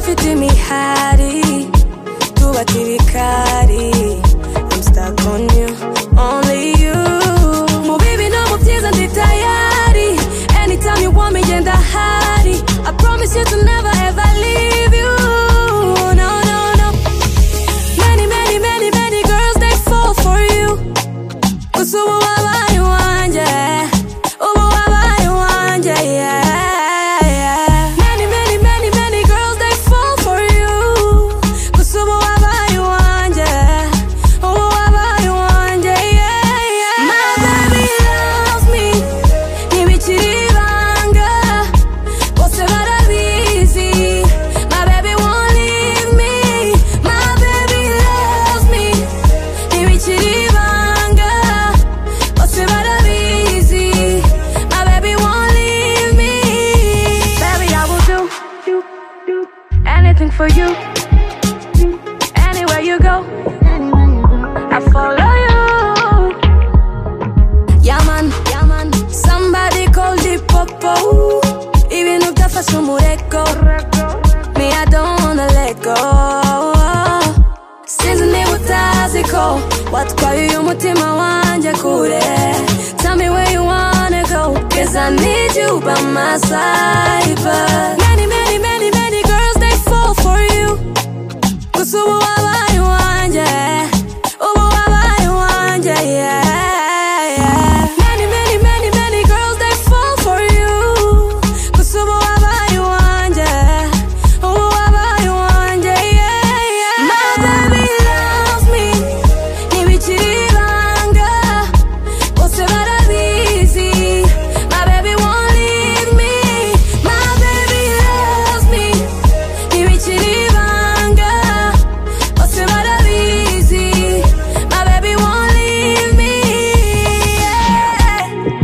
ufite imihari tubaka ibikari. I'm stuck on you, only you. Mu bibi no mu byiza ndi tayari. Anytime you want me genda hari. I promise you to never ever leave you. No, no, no. Many, many, many, many girls they fall for you. Gusa ubu wabaye uwanje, ubu wabaye uwanje, yeah. Many, many, many, many girls they fall for you. Gusa ubu wabaye uwanje, ubu wabaye uwanje, yeah. My baby loves me, ntibikiri ibanga, bose barabizi. My baby won't leave me. My baby loves me, ntibikiri ibanga, bose barabizi. My baby won't leave me. Baby, I will do anything for you. Anywhere you go, I follow you. Yeah man, somebody call the popo. Even if the first umureko, me I don't wanna let go. Since ntibutaziko, watwaye umutima wanje kure. Tell me where you wanna go, 'cause I need you by my side. But many, many, many, many girls they fall for you. Gusa ubu wabaye uwanje, ubu wabaye uwanje, yeah. Many, many, many, many girls they fall for you. Gusa ubu wabaye uwanje, ubu wabaye uwanje, yeah. My baby loves me, ntibikiri ibanga, bose barabizi. My baby won't leave me. My baby loves me, ntibikiri ibanga, bose barabizi. My baby won't leave me, yeah.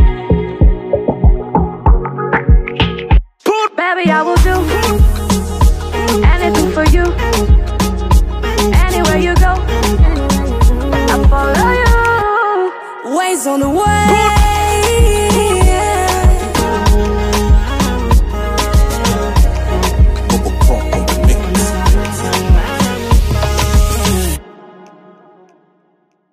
Baby, I will do anything for you. Anywhere you go, I follow you. Waves on the way.